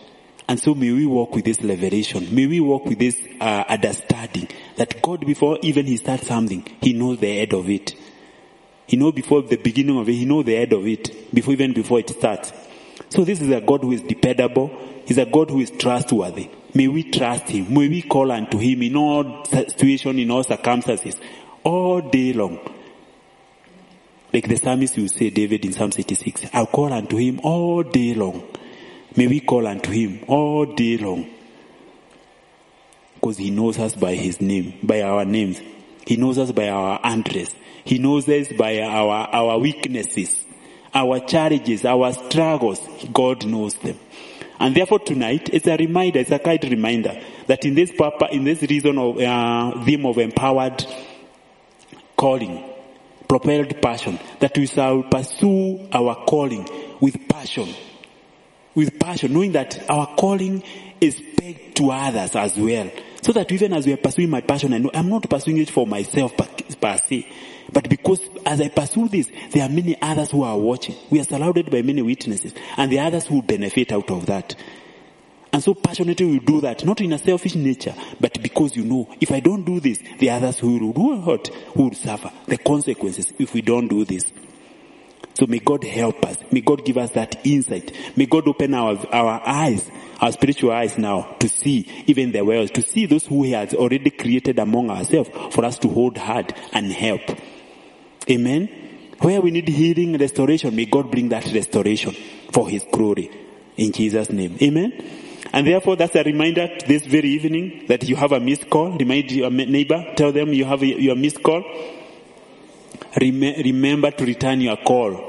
And so may we walk with this revelation. May we walk with this uh, understanding that God, before even he starts something, he knows the end of it. He knows before the beginning of it, he knows the end of it, before even before it starts. So this is a God who is dependable. He's a God who is trustworthy. May we trust him. May we call unto him in all situations, in all circumstances, all day long. Like the psalmist will say, David in Psalm eighty-six, I'll call unto him all day long. May we call unto him all day long. Because he knows us by his name, by our names. He knows us by our address. He knows us by our, our weaknesses, our challenges, our struggles. God knows them. And therefore tonight, it's a reminder, it's a kind reminder that in this purpose, in this reason of, uh, theme of empowered calling, propelled passion, that we shall pursue our calling with passion. With passion, knowing that our calling is pegged to others as well. So that even as we are pursuing my passion, I know I'm not pursuing it for myself per se. But because as I pursue this, there are many others who are watching. We are surrounded by many witnesses. And the others who benefit out of that. And so passionately we do that, not in a selfish nature, but because you know, if I don't do this, the others who will do hurt, who will suffer the consequences if we don't do this. So may God help us. May God give us that insight. May God open our, our eyes, our spiritual eyes now to see even the world, to see those who He has already created among ourselves for us to hold hard and help. Amen. Where we need healing, restoration, may God bring that restoration for His glory. In Jesus' name. Amen. And therefore that's a reminder this very evening that you have a missed call. Remind your neighbor, tell them you have a, your missed call. Rem- remember to return your call.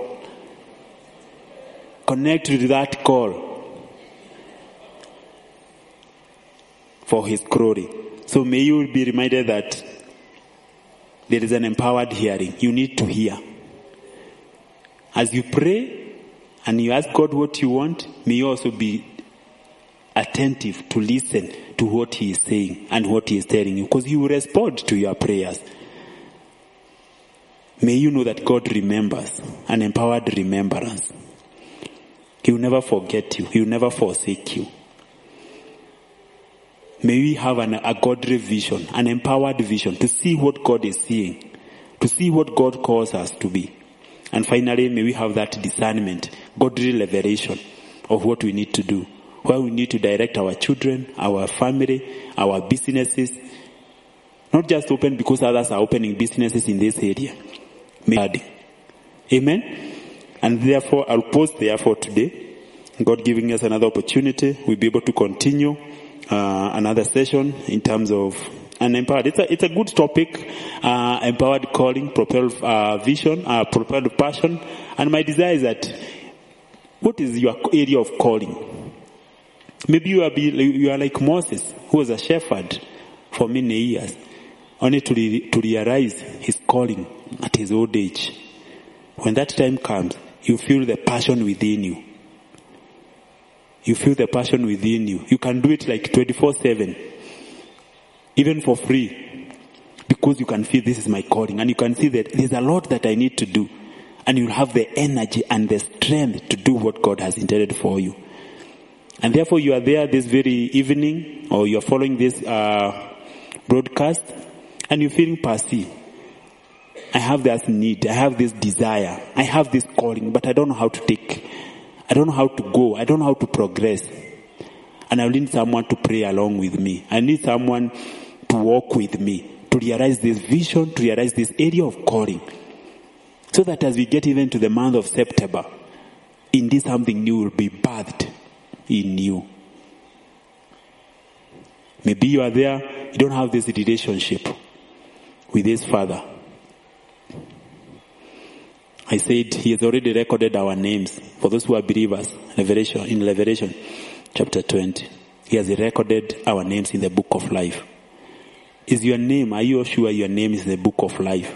Connect with that call for His glory. So may you be reminded that there is an empowered hearing. You need to hear. As you pray and you ask God what you want, may you also be attentive to listen to what He is saying and what He is telling you, because He will respond to your prayers. May you know that God remembers, an empowered remembrance. He will never forget you. He will never forsake you. May we have an, a godly vision, an empowered vision to see what God is seeing, to see what God calls us to be. And finally, may we have that discernment, godly revelation of what we need to do, where we need to direct our children, our family, our businesses. Not just open because others are opening businesses in this area. Amen. And therefore, I'll pause there for today. God giving us another opportunity, we'll be able to continue uh, another session in terms of an empowered. It's a, it's a good topic, uh, empowered calling, propelled uh, vision, uh, propelled passion. And my desire is that, what is your area of calling? Maybe you are, be, you are like Moses, who was a shepherd for many years, only to, re, to realize his calling at his old age. When that time comes, you feel the passion within you. You feel the passion within you. You can do it like twenty-four seven. Even for free. Because you can feel this is my calling. And you can see that there's a lot that I need to do. And you'll have the energy and the strength to do what God has intended for you. And therefore you are there this very evening, or you're following this uh, broadcast, and you're feeling passive. I have this need, I have this desire, I have this calling, but I don't know how to take, I don't know how to go, I don't know how to progress. And I need someone to pray along with me. I need someone to walk with me, to realize this vision, to realize this area of calling. So that as we get even to the month of September, indeed something new will be birthed in you. Maybe you are there, you don't have this relationship with this Father. I said He has already recorded our names for those who are believers. Revelation, in Revelation chapter twenty, He has recorded our names in the book of life. Is your name, are you sure your name is in the book of life?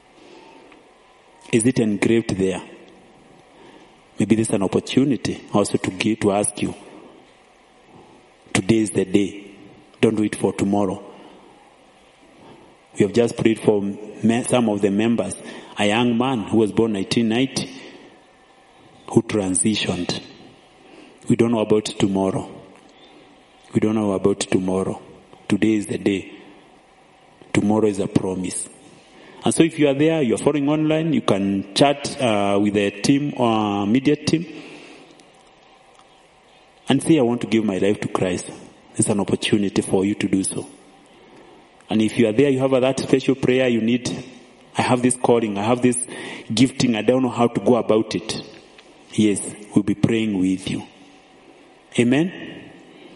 Is it engraved there? Maybe this is an opportunity also to give, to ask you. Today is the day. Don't do it for tomorrow. We have just prayed for some of the members. A young man who was born nineteen ninety, who transitioned. We don't know about tomorrow. We don't know about tomorrow. Today is the day. Tomorrow is a promise. And so if you are there, you are following online, you can chat uh, with the team or uh, media team and say, I want to give my life to Christ. It's an opportunity for you to do so. And if you are there, you have that special prayer you need. I have this calling, I have this gifting, I don't know how to go about it. Yes, we'll be praying with you. Amen?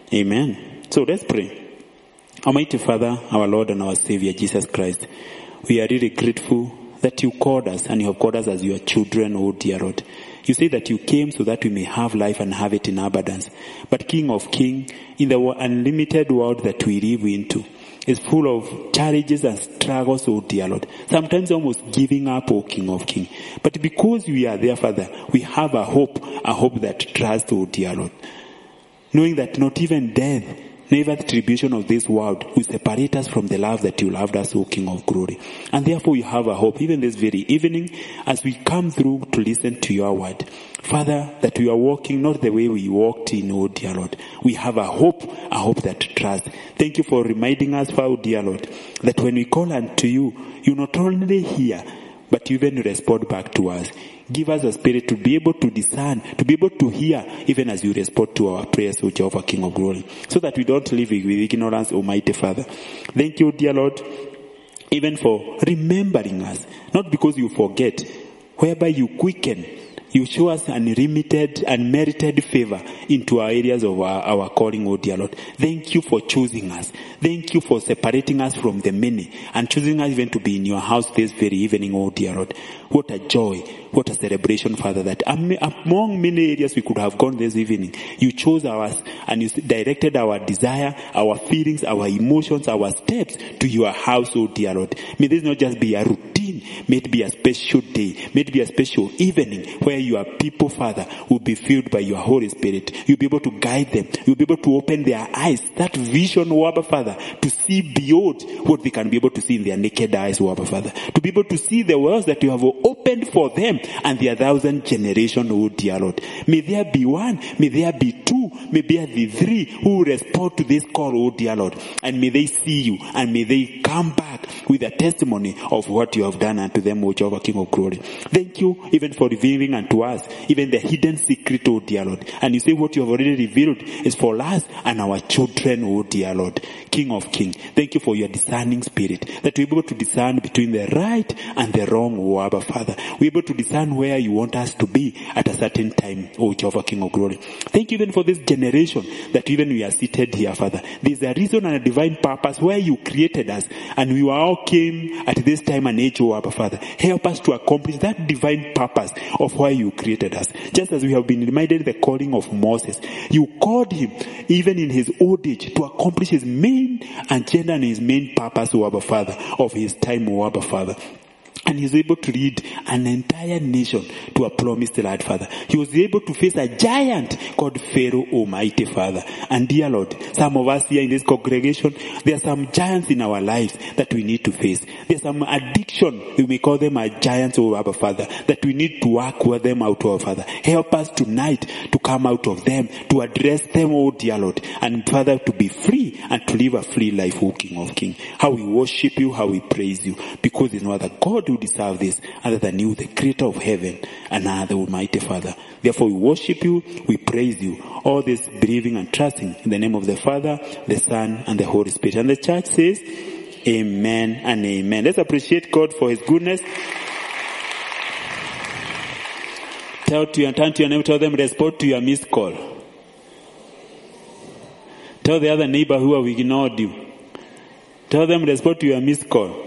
Amen. So let's pray. Almighty Father, our Lord and our Savior, Jesus Christ, we are really grateful that you called us and you have called us as your children, oh dear Lord. You say that you came so that we may have life and have it in abundance. But King of Kings, in the unlimited world that we live into, is full of challenges and struggles, oh dear Lord. Sometimes almost giving up, oh King of Kings. But because we are there, Father, we have a hope, a hope that trusts, oh dear Lord. Knowing that not even death, neither the tribulation of this world will separate us from the love that you loved us, O King of Glory. And therefore we have a hope, even this very evening, as we come through to listen to your word. Father, that we are walking not the way we walked in, O dear Lord. We have a hope, a hope that trusts. Thank you for reminding us, O dear Lord, that when we call unto you, you not only hear, but you even respond back to us. Give us a spirit to be able to discern, to be able to hear, even as you respond to our prayers, O Jehovah, King of Glory, so that we don't live with ignorance, Almighty Father. Thank you, dear Lord, even for remembering us, not because you forget, whereby you quicken, you show us unlimited, unmerited favor into our areas of our, our calling, oh dear Lord. Thank you for choosing us. Thank you for separating us from the many and choosing us even to be in your house this very evening, oh dear Lord. What a joy, what a celebration, Father, that among many areas we could have gone this evening, you chose ours and you directed our desire, our feelings, our emotions, our steps to your house, oh dear Lord. May this not just be a routine, may it be a special day, may it be a special evening where your people, Father, will be filled by your Holy Spirit. You'll be able to guide them. You'll be able to open their eyes, that vision, oh Abba Father, to see beyond what they can be able to see in their naked eyes, oh Abba Father. To be able to see the worlds that you have opened for them and their thousand generation, oh dear Lord. May there be one, may there be two, may there be three who will respond to this call, oh dear Lord. And may they see you and may they come back with a testimony of what you have done unto them, O Jehovah, King of Glory. Thank you even for revealing unto us even the hidden secret, O dear Lord. And you say what you have already revealed is for us and our children, O dear Lord, King of Kings. Thank you for your discerning spirit, that we're able to discern between the right and the wrong, O Abba Father. We're able to discern where you want us to be at a certain time, O Jehovah, King of Glory. Thank you even for this generation that even we are seated here, Father. There's a reason and a divine purpose where you created us and we all came at this time and age, O Abba Father. Help us to accomplish that divine purpose of why you created us. Just as we have been reminded the calling of Moses, you called him even in his old age to accomplish his main agenda and his main purpose, O Abba Father, of his time, O Abba Father. And he was able to lead an entire nation to a promised land, Father. He was able to face a giant called Pharaoh, Almighty Father. And dear Lord, some of us here in this congregation, there are some giants in our lives that we need to face. There's some addiction, we may call them a giants, oh Abba Father, that we need to work with them out, oh Father. Help us tonight to come out of them, to address them, oh dear Lord. And Father, to be free and to live a free life, oh King of Kings. How we worship you, how we praise you, because there's no other God who deserve this other than you, the creator of heaven and other Almighty Father. Therefore we worship you, we praise you. All this believing and trusting in the name of the Father, the Son, and the Holy Spirit. And the church says, amen and amen. Let's appreciate God for his goodness. Tell to your, turn to your neighbor, tell them, respond to your missed call. Tell the other neighbor who have ignored you. Tell them, respond to your missed call.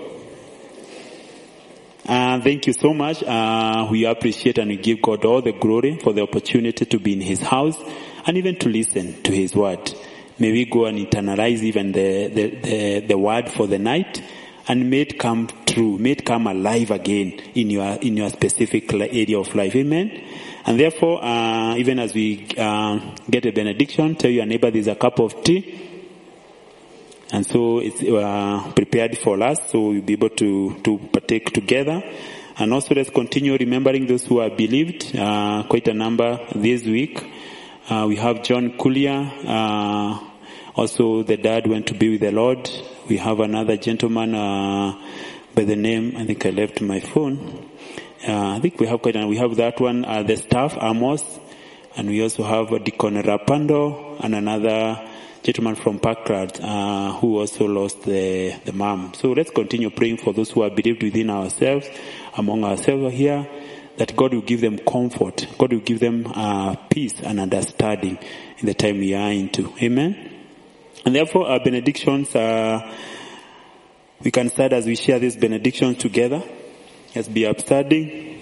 Uh, thank you so much. Uh, we appreciate and we give God all the glory for the opportunity to be in his house and even to listen to his word. May we go and internalize even the, the, the, the word for the night and may it come true, may it come alive again in your, in your specific area of life. Amen. And therefore, uh, even as we, uh, get a benediction, tell your neighbor there's a cup of tea. And so it's uh, prepared for us, so we'll be able to, to partake together. And also let's continue remembering those who are believed, uh, quite a number this week. Uh, we have John Kulia, uh, Also, the dad went to be with the Lord. We have another gentleman uh, by the name, I think I left my phone. Uh, I think we have quite a, we have that one, uh, the staff, Amos. And we also have uh, Deacon Rapando and another gentleman from Parkland uh, who also lost the, the mom. So let's continue praying for those who are believed within ourselves, among ourselves here, that God will give them comfort. God will give them uh, peace and understanding in the time we are into. Amen. And therefore, our benedictions, uh, we can start as we share these benedictions together. Let's be upstanding.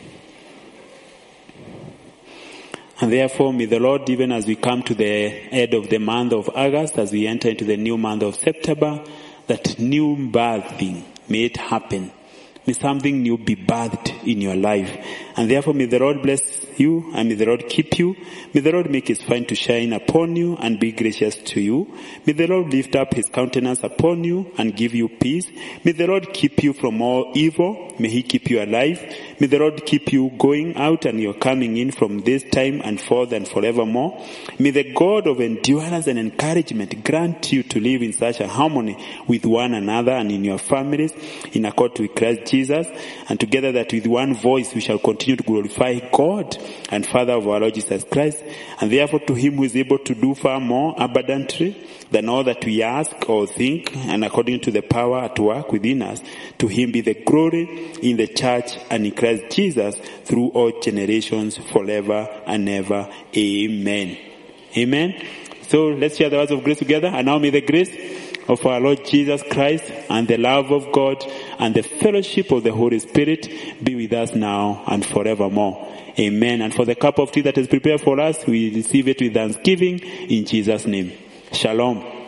And therefore, may the Lord, even as we come to the end of the month of August, as we enter into the new month of September, that new birthing, may it happen. May something new be birthed in your life. And therefore, may the Lord bless you, and may the Lord keep you. May the Lord make his face to shine upon you and be gracious to you. May the Lord lift up his countenance upon you and give you peace. May the Lord keep you from all evil. May he keep you alive. May the Lord keep you going out and you're coming in from this time and forth and forevermore. May the God of endurance and encouragement grant you to live in such a harmony with one another and in your families, in accord with Christ Jesus, and together that with one voice we shall continue to glorify God and Father of our Lord Jesus Christ, and therefore to him who is able to do far more abundantly than all that we ask or think, and according to the power at work within us, to him be the glory in the church and in Christ Jesus through all generations forever and ever. Amen. Amen. So let's share the words of grace together. And now may the grace of our Lord Jesus Christ and the love of God and the fellowship of the Holy Spirit be with us now and forevermore. Amen. And for the cup of tea that is prepared for us, we receive it with thanksgiving in Jesus' name. Shalom.